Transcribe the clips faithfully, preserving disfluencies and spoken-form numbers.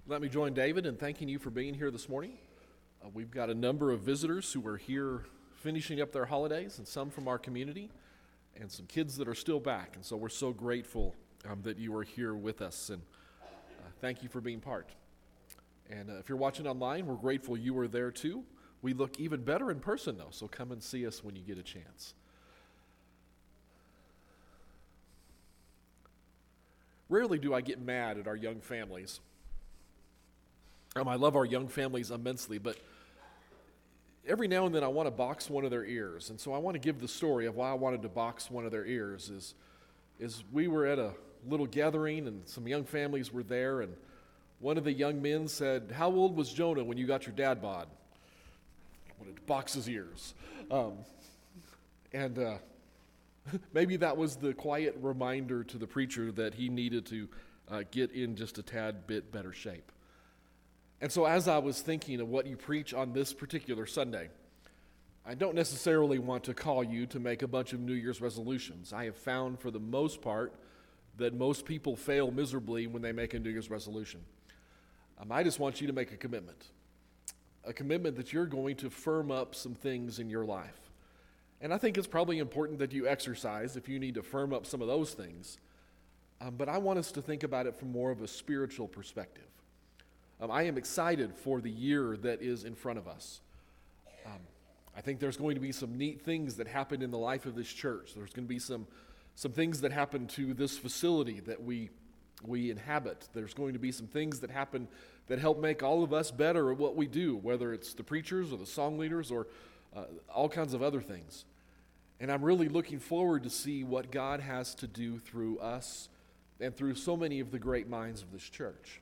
Let me join David in thanking you for being here this morning. Uh, we've got a number of visitors who are here finishing up their holidays, and some from our community, and some kids that are still back. And so we're so grateful um, that you are here with us, and uh, thank you for being part. And uh, if you're watching online, we're grateful you were there too. We look even better in person though, so come and see us when you get a chance. Rarely do I get mad at our young families. Um, I love our young families immensely, but every now and then I want to box one of their ears. And so I want to give the story of why I wanted to box one of their ears. Is, is we were at a little gathering and some young families were there, and one of the young men said, "How old was Jonah when you got your dad bod?" I wanted to box his ears. Um, and uh, maybe that was the quiet reminder to the preacher that he needed to uh, get in just a tad bit better shape. And so as I was thinking of what you preach on this particular Sunday, I don't necessarily want to call you to make a bunch of New Year's resolutions. I have found for the most part that most people fail miserably when they make a New Year's resolution. Um, I just want you to make a commitment, a commitment that you're going to firm up some things in your life. And I think it's probably important that you exercise if you need to firm up some of those things. Um, but I want us to think about it from more of a spiritual perspective. Um, I am excited for the year that is in front of us. Um, I think there's going to be some neat things that happen in the life of this church. There's going to be some some things that happen to this facility that we we inhabit. There's going to be some things that happen that help make all of us better at what we do, whether it's the preachers or the song leaders or uh, all kinds of other things. And I'm really looking forward to see what God has to do through us and through so many of the great minds of this church.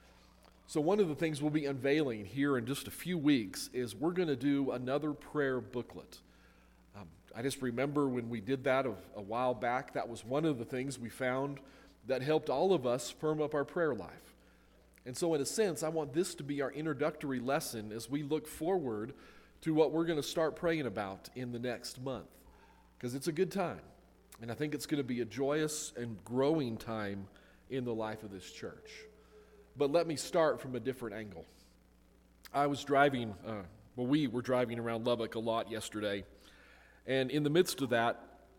So one of the things we'll be unveiling here in just a few weeks is we're going to do another prayer booklet. Um, I just remember when we did that a, a while back, that was one of the things we found that helped all of us firm up our prayer life. And so in a sense, I want this to be our introductory lesson as we look forward to what we're going to start praying about in the next month. Because it's a good time. And I think it's going to be a joyous and growing time in the life of this church. But let me start from a different angle. I was driving, uh, well, we were driving around Lubbock a lot yesterday, and in the midst of that,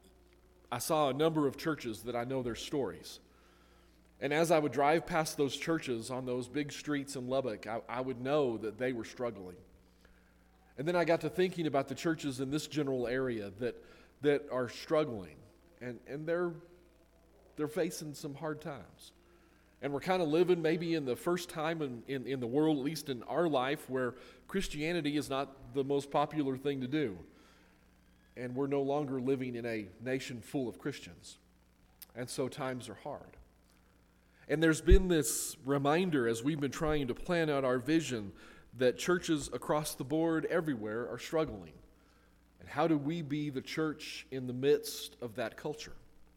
I saw a number of churches that I know their stories. And as I would drive past those churches on those big streets in Lubbock, I, I would know that they were struggling. And then I got to thinking about the churches in this general area that that are struggling, and, and they're they're facing some hard times. And we're kind of living maybe in the first time in, in, in the world, at least in our life, where Christianity is not the most popular thing to do. And we're no longer living in a nation full of Christians. And so times are hard. And there's been this reminder as we've been trying to plan out our vision that churches across the board everywhere are struggling. And how do we be the church in the midst of that culture?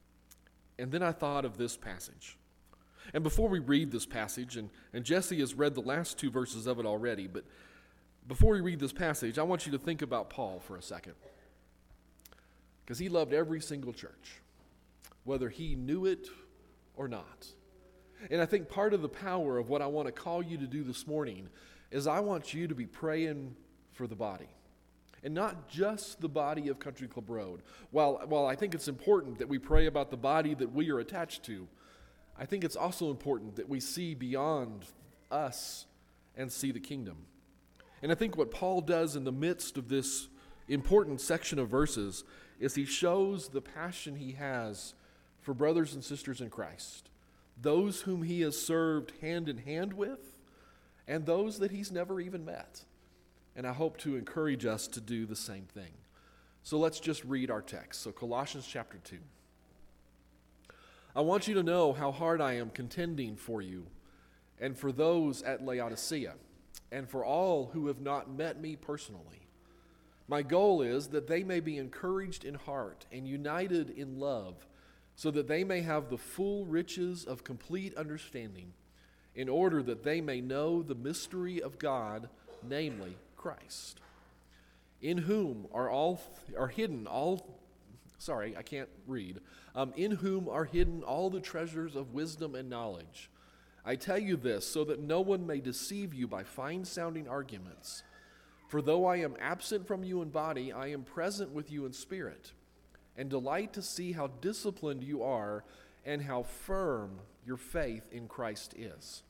And then I thought of this passage. And before we read this passage, and, and Jesse has read the last two verses of it already, but before we read this passage, I want you to think about Paul for a second. Because he loved every single church, whether he knew it or not. And I think part of the power of what I want to call you to do this morning is I want you to be praying for the body. And not just the body of Country Club Road. While, while I think it's important that we pray about the body that we are attached to, I think it's also important that we see beyond us and see the kingdom. And I think what Paul does in the midst of this important section of verses is he shows the passion he has for brothers and sisters in Christ, those whom he has served hand in hand with, and those that he's never even met. And I hope to encourage us to do the same thing. So let's just read our text. So Colossians chapter two. I want you to know how hard I am contending for you and for those at Laodicea and for all who have not met me personally. My goal is that they may be encouraged in heart and united in love, so that they may have the full riches of complete understanding, in order that they may know the mystery of God, namely Christ, in whom are all are hidden all sorry I can't read um, in whom are hidden all the treasures of wisdom and knowledge. I tell you this so that no one may deceive you by fine-sounding arguments. For though I am absent from you in body, I am present with you in spirit, and delight to see how disciplined you are and how firm your faith in Christ is.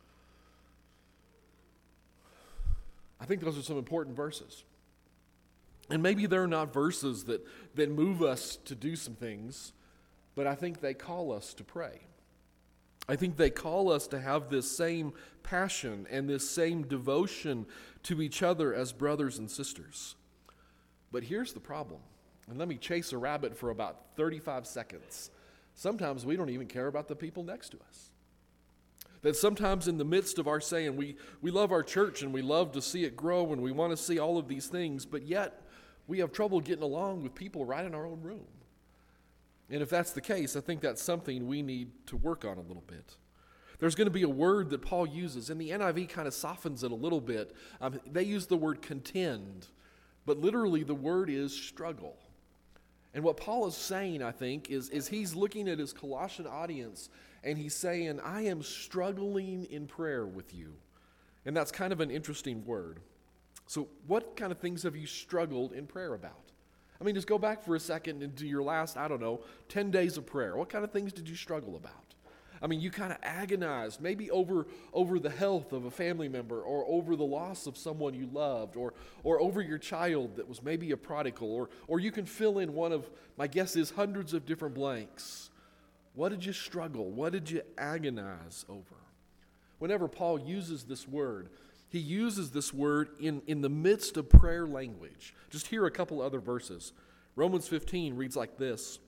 I think those are some important verses. And maybe they're not verses that, that move us to do some things, but I think they call us to pray. I think they call us to have this same passion and this same devotion to each other as brothers and sisters. But here's the problem, and let me chase a rabbit for about thirty-five seconds. Sometimes we don't even care about the people next to us. That sometimes in the midst of our saying, we, we love our church and we love to see it grow and we want to see all of these things, but yet we have trouble getting along with people right in our own room. And if that's the case, I think that's something we need to work on a little bit. There's going to be a word that Paul uses, and the N I V kind of softens it a little bit. Um, they use the word contend, but literally the word is struggle. And what Paul is saying, I think, is, is he's looking at his Colossian audience, and he's saying, I am struggling in prayer with you. And that's kind of an interesting word. So what kind of things have you struggled in prayer about? I mean, just go back for a second into your last, I don't know, ten days of prayer. What kind of things did you struggle about? I mean, you kind of agonized, maybe over, over the health of a family member, or over the loss of someone you loved, or, or over your child that was maybe a prodigal, or, or you can fill in one of, my guess is, hundreds of different blanks. What did you struggle? What did you agonize over? Whenever Paul uses this word, he uses this word in, in the midst of prayer language. Just hear a couple other verses. Romans fifteen reads like this.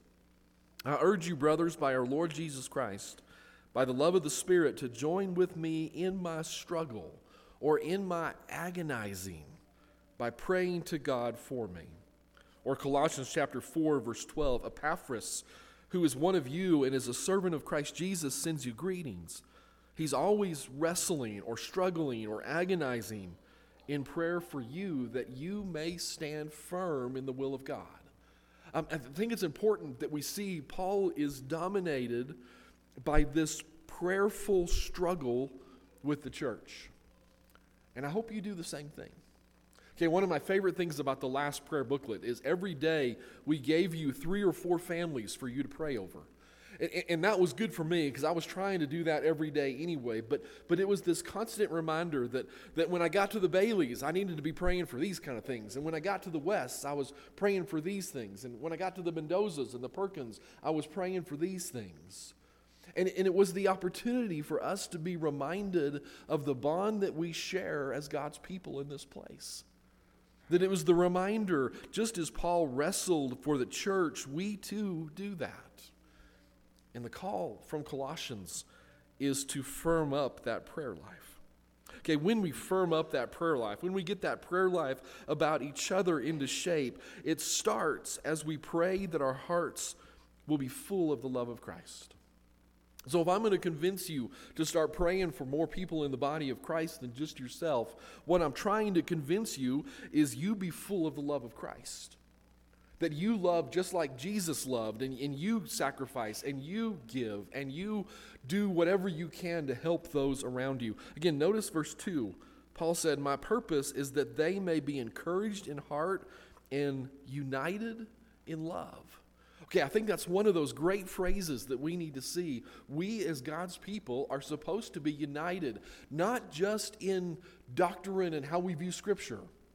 I urge you, brothers, by our Lord Jesus Christ, by the love of the Spirit, to join with me in my struggle or in my agonizing by praying to God for me. Or Colossians chapter four, verse twelve, Epaphras, who is one of you and is a servant of Christ Jesus, sends you greetings. He's always wrestling or struggling or agonizing in prayer for you that you may stand firm in the will of God. Um, I think it's important that we see Paul is dominated by this prayerful struggle with the church. And I hope you do the same thing. Okay, one of my favorite things about the last prayer booklet is every day we gave you three or four families for you to pray over. And, and that was good for me because I was trying to do that every day anyway. But but it was this constant reminder that, that when I got to the Baileys, I needed to be praying for these kind of things. And when I got to the Wests, I was praying for these things. And when I got to the Mendozas and the Perkins, I was praying for these things. And, and it was the opportunity for us to be reminded of the bond that we share as God's people in this place. That it was the reminder, just as Paul wrestled for the church, we too do that. And the call from Colossians is to firm up that prayer life. Okay, when we firm up that prayer life, when we get that prayer life about each other into shape, it starts as we pray that our hearts will be full of the love of Christ. So if I'm going to convince you to start praying for more people in the body of Christ than just yourself, what I'm trying to convince you is you be full of the love of Christ. That you love just like Jesus loved, and, and you sacrifice, and you give, and you do whatever you can to help those around you. Again, notice verse two. Paul said, my purpose is that they may be encouraged in heart and united in love. Okay, I think that's one of those great phrases that we need to see. We as God's people are supposed to be united, not just in doctrine and how we view Scripture,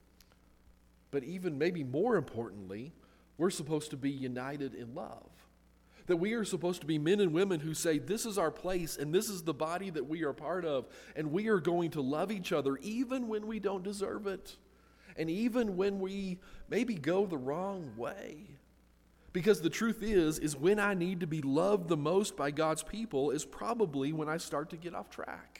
but even maybe more importantly, we're supposed to be united in love. That we are supposed to be men and women who say, this is our place and this is the body that we are part of, and we are going to love each other even when we don't deserve it, and even when we maybe go the wrong way. Because the truth is, is when I need to be loved the most by God's people is probably when I start to get off track.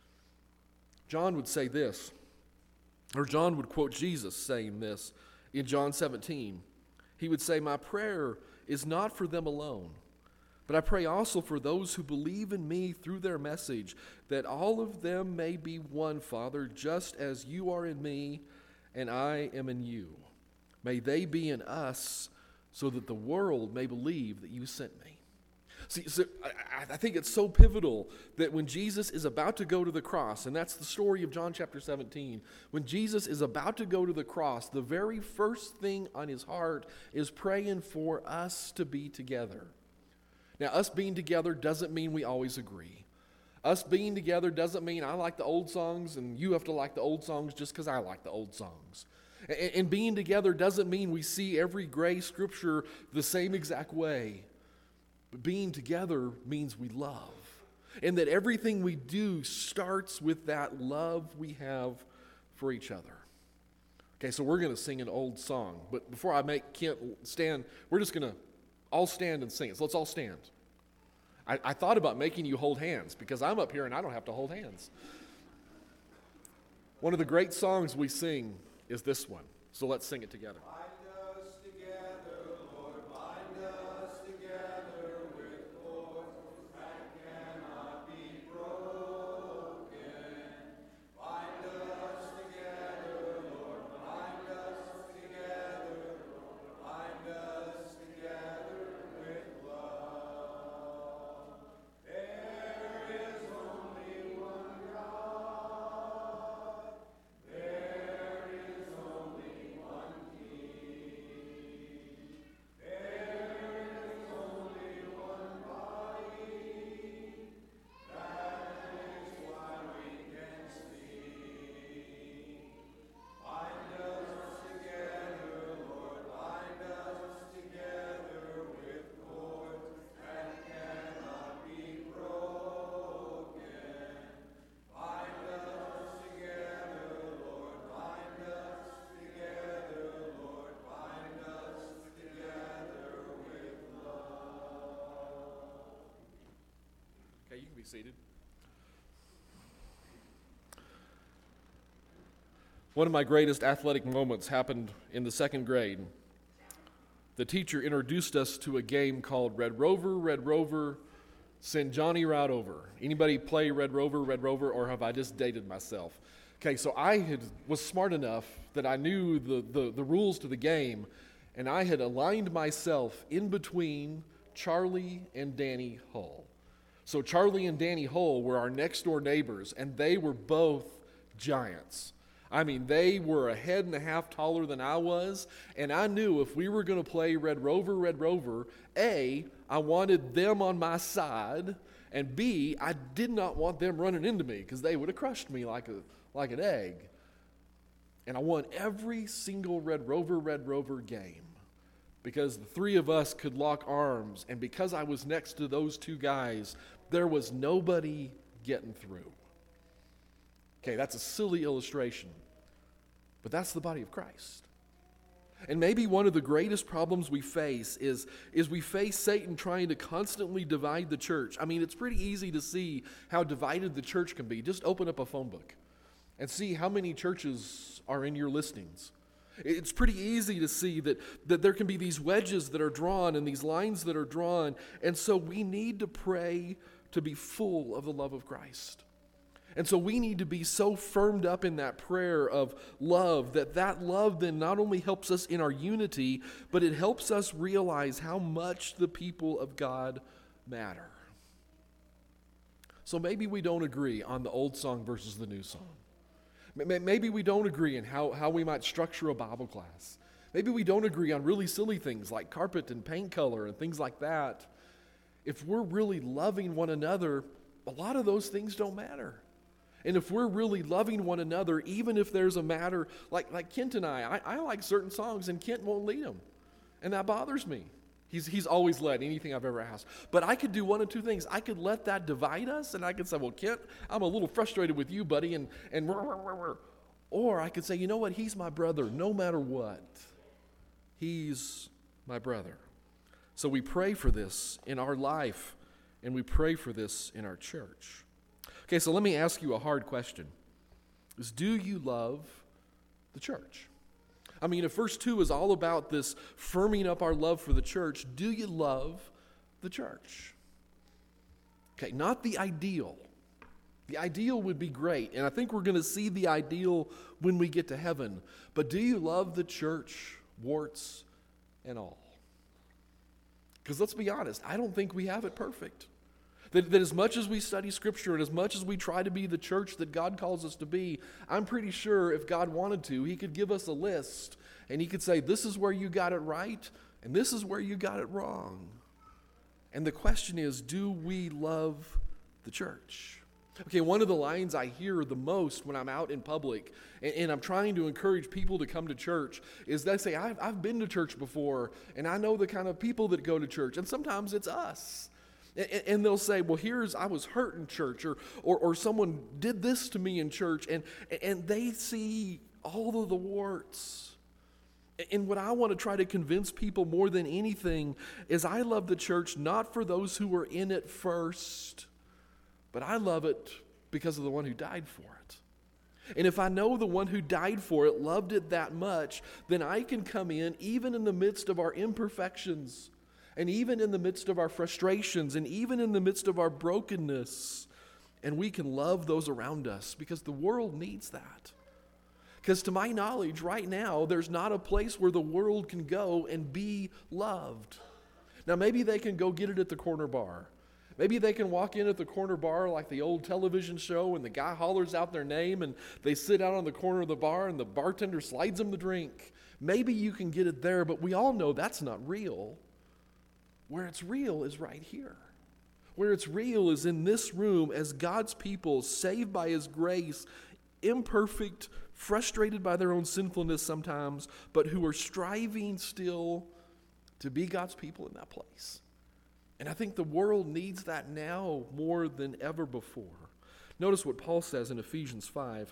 John would say this, or John would quote Jesus saying this in John seventeen. He would say, my prayer is not for them alone, but I pray also for those who believe in me through their message, that all of them may be one, Father, just as you are in me and I am in you. May they be in us, so that the world may believe that you sent me. See, so I, I think it's so pivotal that when Jesus is about to go to the cross, and that's the story of John chapter seventeen, when Jesus is about to go to the cross, the very first thing on his heart is praying for us to be together. Now, us being together doesn't mean we always agree. Us being together doesn't mean I like the old songs and you have to like the old songs just because I like the old songs. And, and being together doesn't mean we see every gray scripture the same exact way. But being together means we love. And that everything we do starts with that love we have for each other. Okay, so we're going to sing an old song. But before I make Kent stand, we're just going to all stand and sing it. So let's all stand. I, I thought about making you hold hands because I'm up here and I don't have to hold hands. One of the great songs we sing is this one. So let's sing it together. Okay, you can be seated. One of my greatest athletic moments happened in the second grade. The teacher introduced us to a game called Red Rover, Red Rover, send Johnny right over. Anybody play Red Rover, Red Rover, or have I just dated myself? Okay, so I had was smart enough that I knew the, the, the rules to the game, and I had aligned myself in between Charlie and Danny Hull. So Charlie and Danny Hull were our next door neighbors, and they were both giants. I mean, they were a head and a half taller than I was, and I knew if we were going to play Red Rover, Red Rover, A, I wanted them on my side, and B, I did not want them running into me because they would have crushed me like a like an egg. And I won every single Red Rover, Red Rover game because the three of us could lock arms, and because I was next to those two guys, there was nobody getting through. Okay, that's a silly illustration, but that's the body of Christ. And maybe one of the greatest problems we face is, is we face Satan trying to constantly divide the church. I mean, it's pretty easy to see how divided the church can be. Just open up a phone book and see how many churches are in your listings. It's pretty easy to see that, that there can be these wedges that are drawn and these lines that are drawn. And so we need to pray to be full of the love of Christ. And so we need to be so firmed up in that prayer of love that that love then not only helps us in our unity, but it helps us realize how much the people of God matter. So maybe we don't agree on the old song versus the new song. Maybe we don't agree on how, how we might structure a Bible class. Maybe we don't agree on really silly things like carpet and paint color and things like that. If we're really loving one another, a lot of those things don't matter. And if we're really loving one another, even if there's a matter, like, like Kent and I, I, I like certain songs and Kent won't lead them. And that bothers me. He's, he's always led anything I've ever asked. But I could do one of two things. I could let that divide us, and I could say, well, Kent, I'm a little frustrated with you, buddy, and, and or I could say, you know what, he's my brother no matter what. He's my brother. So we pray for this in our life, and we pray for this in our church. Okay, so let me ask you a hard question. Is do you love the church? I mean, if verse two is all about this firming up our love for the church, do you love the church? Okay, not the ideal. The ideal would be great, and I think we're going to see the ideal when we get to heaven. But do you love the church, warts and all? Because let's be honest, I don't think we have it perfect. That, that as much as we study Scripture and as much as we try to be the church that God calls us to be, I'm pretty sure if God wanted to, He could give us a list and He could say, this is where you got it right and this is where you got it wrong. And the question is, do we love the church? Okay, one of the lines I hear the most when I'm out in public and, and I'm trying to encourage people to come to church is they say, I've, I've been to church before and I know the kind of people that go to church. And sometimes it's us. And, and they'll say, well, here's, I was hurt in church or, or, or someone did this to me in church. And, and they see all of the warts. And what I want to try to convince people more than anything is I love the church not for those who were in it first, but I love it because of the one who died for it. And if I know the one who died for it loved it that much, then I can come in even in the midst of our imperfections and even in the midst of our frustrations and even in the midst of our brokenness, and we can love those around us because the world needs that. Because to my knowledge, right now, there's not a place where the world can go and be loved. Now, maybe they can go get it at the corner bar. Maybe they can walk in at the corner bar like the old television show and the guy hollers out their name and they sit out on the corner of the bar and the bartender slides them the drink. Maybe you can get it there, but we all know that's not real. Where it's real is right here. Where it's real is in this room as God's people, saved by His grace, imperfect, frustrated by their own sinfulness sometimes, but who are striving still to be God's people in that place. And I think the world needs that now more than ever before. Notice what Paul says in Ephesians five.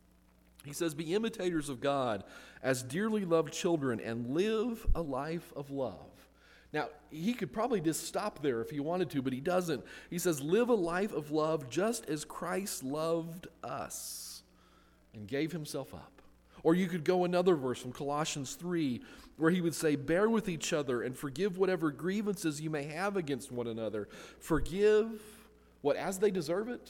He says, be imitators of God as dearly loved children and live a life of love. Now, he could probably just stop there if he wanted to, but he doesn't. He says, live a life of love just as Christ loved us and gave himself up. Or you could go another verse from Colossians three, where he would say, bear with each other and forgive whatever grievances you may have against one another. Forgive, what, as they deserve it?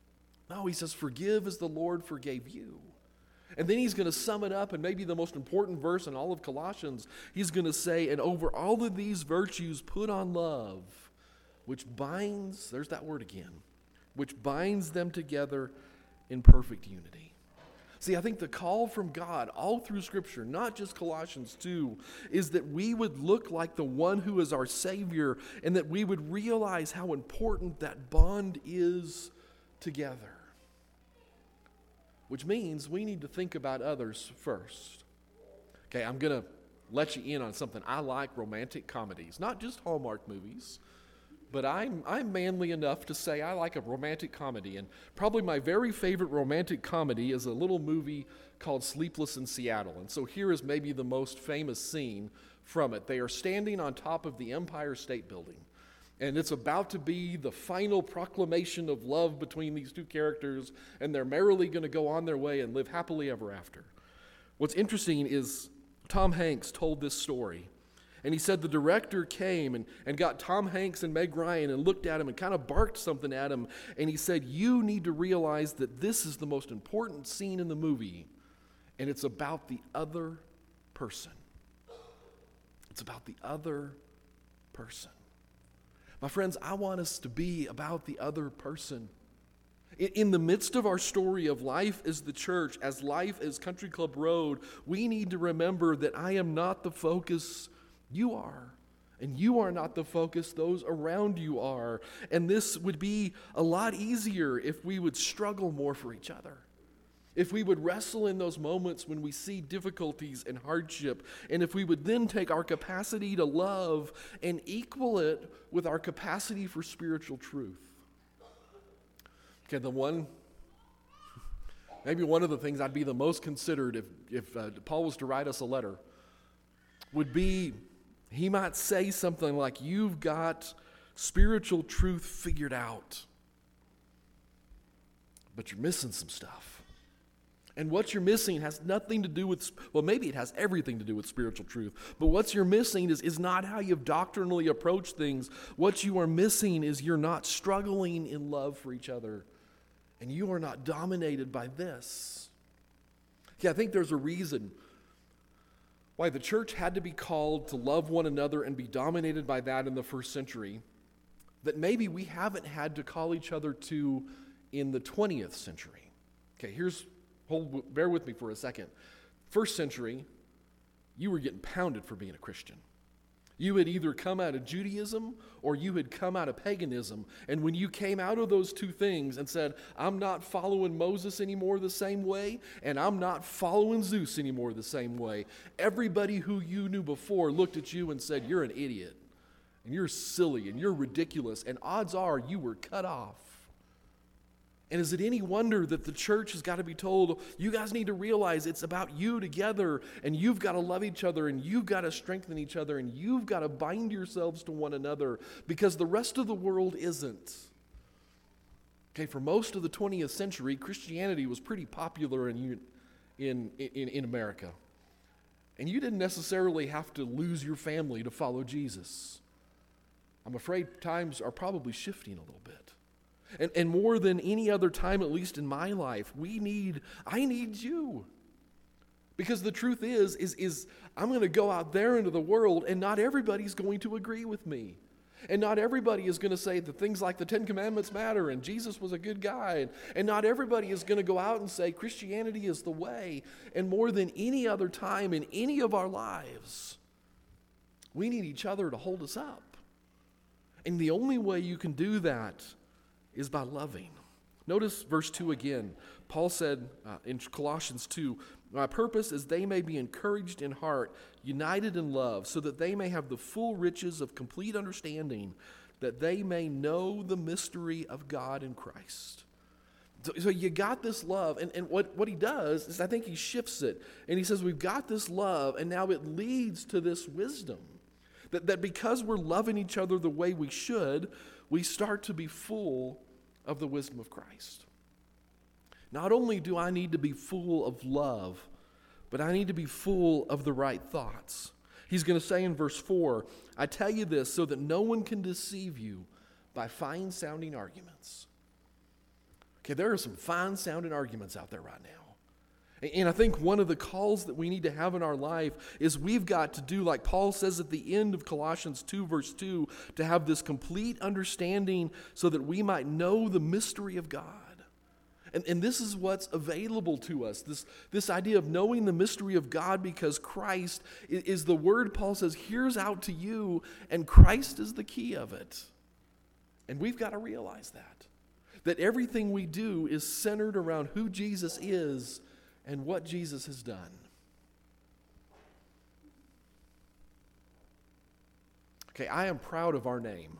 No, he says, forgive as the Lord forgave you. And then he's going to sum it up, and maybe the most important verse in all of Colossians, he's going to say, and over all of these virtues put on love, which binds, there's that word again, which binds them together in perfect unity. See, I think the call from God all through Scripture, not just Colossians two, is that we would look like the one who is our Savior and that we would realize how important that bond is together. Which means we need to think about others first. Okay, I'm going to let you in on something. I like romantic comedies, not just Hallmark movies. But I'm, I'm manly enough to say I like a romantic comedy. And probably my very favorite romantic comedy is a little movie called Sleepless in Seattle. And so here is maybe the most famous scene from it. They are standing on top of the Empire State Building. And it's about to be the final proclamation of love between these two characters. And they're merrily going to go on their way and live happily ever after. What's interesting is Tom Hanks told this story. And he said the director came and, and got Tom Hanks and Meg Ryan and looked at him and kind of barked something at him. And he said, you need to realize that this is the most important scene in the movie. And it's about the other person. It's about the other person. My friends, I want us to be about the other person. In, in the midst of our story of life as the church, as life as Country Club Road, we need to remember that I am not the focus. You are. And you are not the focus. Those around you are. And this would be a lot easier if we would struggle more for each other. If we would wrestle in those moments when we see difficulties and hardship. And if we would then take our capacity to love and equal it with our capacity for spiritual truth. Okay, the one, maybe one of the things I'd be the most considered if, if uh, Paul was to write us a letter would be, he might say something like, you've got spiritual truth figured out, but you're missing some stuff. And what you're missing has nothing to do with, well, maybe it has everything to do with spiritual truth, but what you're missing is, is not how you've doctrinally approached things. What you are missing is you're not struggling in love for each other, and you are not dominated by this. Yeah, I think there's a reason why the church had to be called to love one another and be dominated by that in the first century, that maybe we haven't had to call each other to in the twentieth century. Okay, here's, hold, bear with me for a second. First century, you were getting pounded for being a Christian. You had either come out of Judaism or you had come out of paganism. And when you came out of those two things and said, I'm not following Moses anymore the same way, and I'm not following Zeus anymore the same way, everybody who you knew before looked at you and said, you're an idiot, and you're silly, and you're ridiculous, and odds are you were cut off. And is it any wonder that the church has got to be told, you guys need to realize it's about you together, and you've got to love each other, and you've got to strengthen each other, and you've got to bind yourselves to one another, because the rest of the world isn't. Okay, for most of the twentieth century, Christianity was pretty popular in, in, in, in America. And you didn't necessarily have to lose your family to follow Jesus. I'm afraid times are probably shifting a little bit. And, and more than any other time, at least in my life, we need, I need you. Because the truth is, is, is I'm going to go out there into the world and not everybody's going to agree with me. And not everybody is going to say that things like the Ten Commandments matter and Jesus was a good guy. And, and not everybody is going to go out and say Christianity is the way. And more than any other time in any of our lives, we need each other to hold us up. And the only way you can do that is by loving. Notice verse two again. Paul said uh, in Colossians two, my purpose is they may be encouraged in heart, united in love, so that they may have the full riches of complete understanding, that they may know the mystery of God in Christ. So, so you got this love, and, and what, what he does is I think he shifts it, and he says we've got this love, and now it leads to this wisdom. That, that because we're loving each other the way we should, we start to be full of the wisdom of Christ. Not only do I need to be full of love, but I need to be full of the right thoughts. He's going to say in verse four, I tell you this so that no one can deceive you by fine-sounding arguments. Okay, there are some fine-sounding arguments out there right now. And I think one of the calls that we need to have in our life is we've got to do, like Paul says at the end of Colossians two, verse two, to have this complete understanding so that we might know the mystery of God. And, and this is what's available to us, this, this idea of knowing the mystery of God, because Christ is, is the word Paul says, here's out to you, and Christ is the key of it. And we've got to realize that, that everything we do is centered around who Jesus is and what Jesus has done. Okay, I am proud of our name.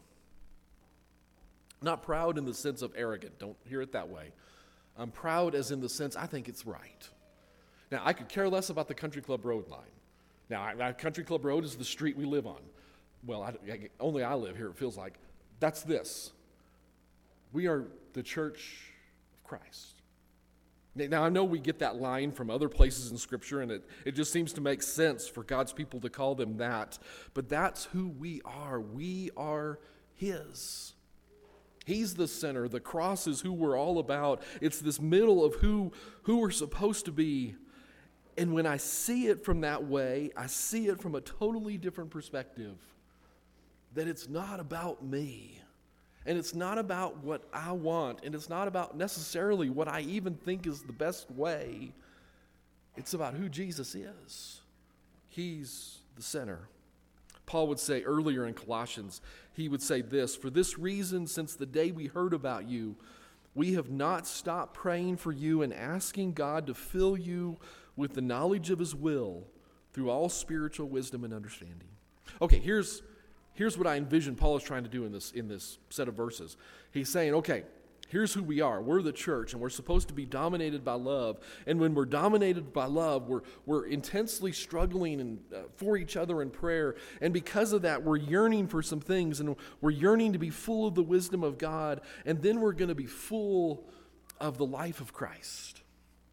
Not proud in the sense of arrogant. Don't hear it that way. I'm proud as in the sense I think it's right. Now, I could care less about the Country Club Road line. Now, I, Country Club Road is the street we live on. Well, I, I, only I live here, it feels like. That's this. We are the church of Christ. Now, I know we get that line from other places in Scripture, and it, it just seems to make sense for God's people to call them that. But that's who we are. We are His. He's the center. The cross is who we're all about. It's this middle of who, who we're supposed to be. And when I see it from that way, I see it from a totally different perspective. That it's not about me. And it's not about what I want, and it's not about necessarily what I even think is the best way. It's about who Jesus is. He's the center. Paul would say earlier in Colossians, he would say this, for this reason, since the day we heard about you, we have not stopped praying for you and asking God to fill you with the knowledge of His will through all spiritual wisdom and understanding. Okay, here's Here's what I envision Paul is trying to do in this, in this set of verses. He's saying, okay, here's who we are. We're the church, and we're supposed to be dominated by love. And when we're dominated by love, we're, we're intensely struggling and, uh, for each other in prayer. And because of that, we're yearning for some things, and we're yearning to be full of the wisdom of God. And then we're going to be full of the life of Christ.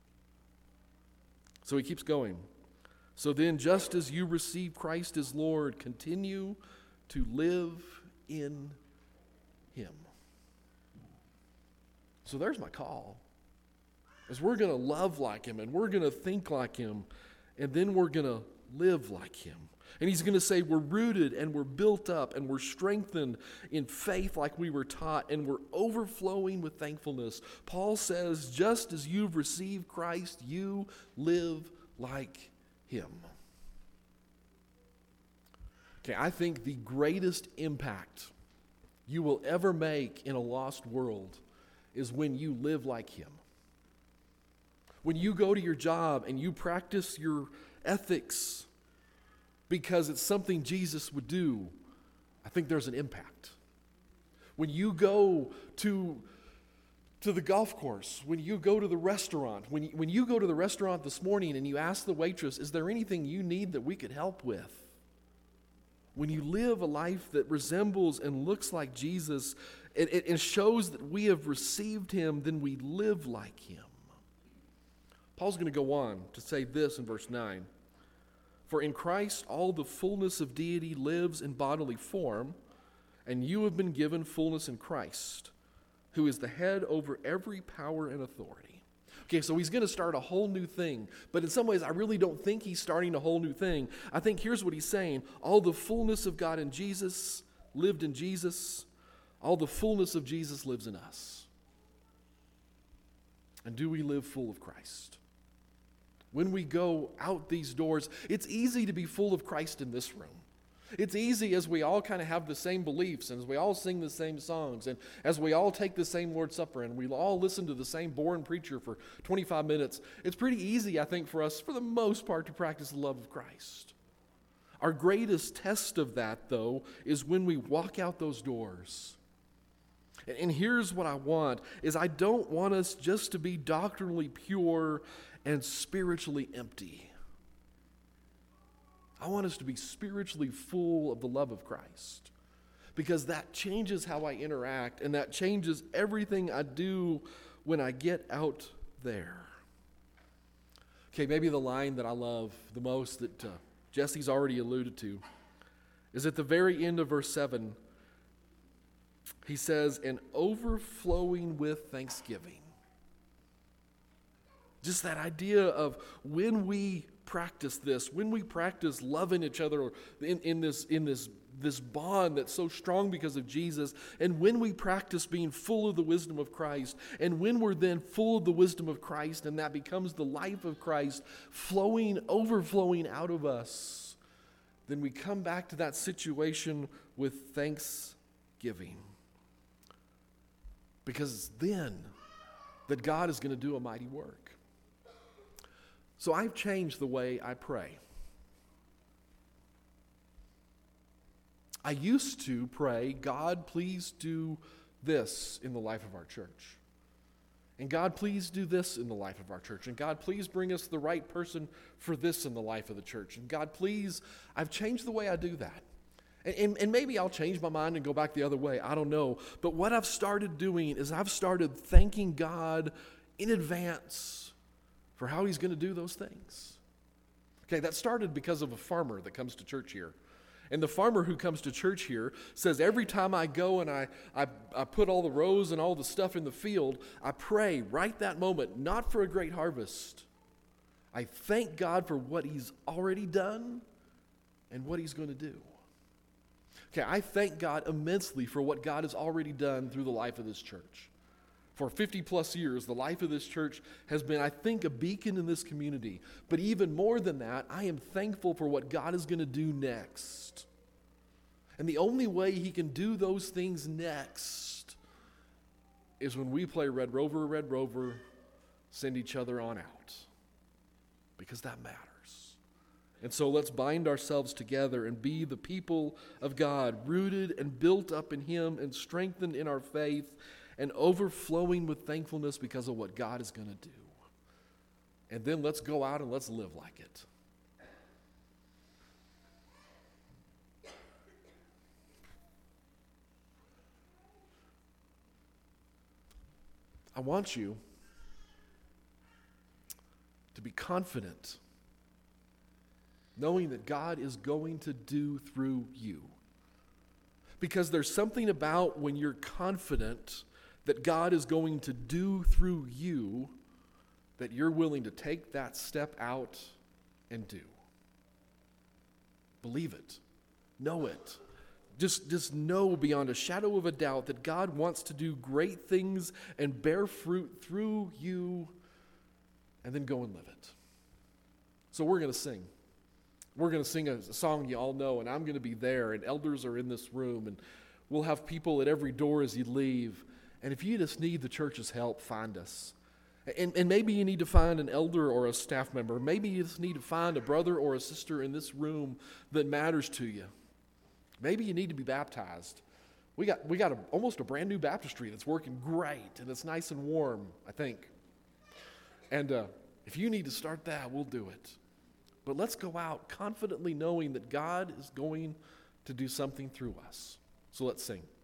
So he keeps going. So then, just as you receive Christ as Lord, continue to live in Him. So there's my call. As we're going to love like Him, and we're going to think like Him, and then we're going to live like him. And he's going to say we're rooted and we're built up and we're strengthened in faith like we were taught, and we're overflowing with thankfulness. Paul says, just as you've received Christ, you live like him. Okay, I think the greatest impact you will ever make in a lost world is when you live like him. When you go to your job and you practice your ethics because it's something Jesus would do, I think there's an impact. When you go to, to the golf course, when you go to the restaurant, when you, when you go to the restaurant this morning and you ask the waitress, is there anything you need that we could help with? When you live a life that resembles and looks like Jesus, it, it, it shows that we have received him, then we live like him. Paul's going to go on to say this in verse nine. For in Christ all the fullness of deity lives in bodily form, and you have been given fullness in Christ, who is the head over every power and authority. Okay, so he's going to start a whole new thing, but in some ways I really don't think he's starting a whole new thing. I think here's what he's saying. All the fullness of God in Jesus lived in Jesus. All the fullness of Jesus lives in us. And do we live full of Christ? When we go out these doors, it's easy to be full of Christ in this room. It's easy as we all kind of have the same beliefs, and as we all sing the same songs, and as we all take the same Lord's Supper, and we all listen to the same boring preacher for twenty-five minutes. It's pretty easy, I think, for us, for the most part, to practice the love of Christ. Our greatest test of that, though, is when we walk out those doors. And here's what I want, is I don't want us just to be doctrinally pure and spiritually empty. I want us to be spiritually full of the love of Christ, because that changes how I interact, and that changes everything I do when I get out there. Okay, maybe the line that I love the most that uh, Jesse's already alluded to is at the very end of verse seven. He says, and overflowing with thanksgiving. Just that idea of when we practice this, when we practice loving each other in, in this in this this bond that's so strong because of Jesus, and when we practice being full of the wisdom of Christ, and when we're then full of the wisdom of Christ, and that becomes the life of Christ flowing, overflowing out of us, then we come back to that situation with thanksgiving. Because it's then that God is going to do a mighty work. So I've changed the way I pray. I used to pray, God, please do this in the life of our church. And God, please do this in the life of our church. And God, please bring us the right person for this in the life of the church. And God, please, I've changed the way I do that. And, and, and maybe I'll change my mind and go back the other way. I don't know. But what I've started doing is I've started thanking God in advance for how he's going to do those things. Okay, that started because of a farmer that comes to church here. And the farmer who comes to church here says, every time I go and I, I, I put all the rows and all the stuff in the field, I pray right that moment, not for a great harvest. I thank God for what he's already done and what he's going to do. Okay, I thank God immensely for what God has already done through the life of this church. For fifty plus years, the life of this church has been, I think, a beacon in this community. But even more than that, I am thankful for what God is going to do next. And the only way he can do those things next is when we play Red Rover, Red Rover, send each other on out. Because that matters. And so let's bind ourselves together and be the people of God, rooted and built up in him and strengthened in our faith, and overflowing with thankfulness because of what God is going to do. And then let's go out and let's live like it. I want you to be confident, knowing that God is going to do through you. Because there's something about when you're confident that God is going to do through you, that you're willing to take that step out and do. Believe it. Know it. Just, just know beyond a shadow of a doubt that God wants to do great things and bear fruit through you, and then go and live it. So we're going to sing. We're going to sing a song you all know, and I'm going to be there, and elders are in this room, and we'll have people at every door as you leave. And if you just need the church's help, find us. And, and maybe you need to find an elder or a staff member. Maybe you just need to find a brother or a sister in this room that matters to you. Maybe you need to be baptized. We got we got a, almost a brand new baptistry that's working great, and it's nice and warm, I think. And uh, if you need to start that, we'll do it. But let's go out confidently knowing that God is going to do something through us. So let's sing.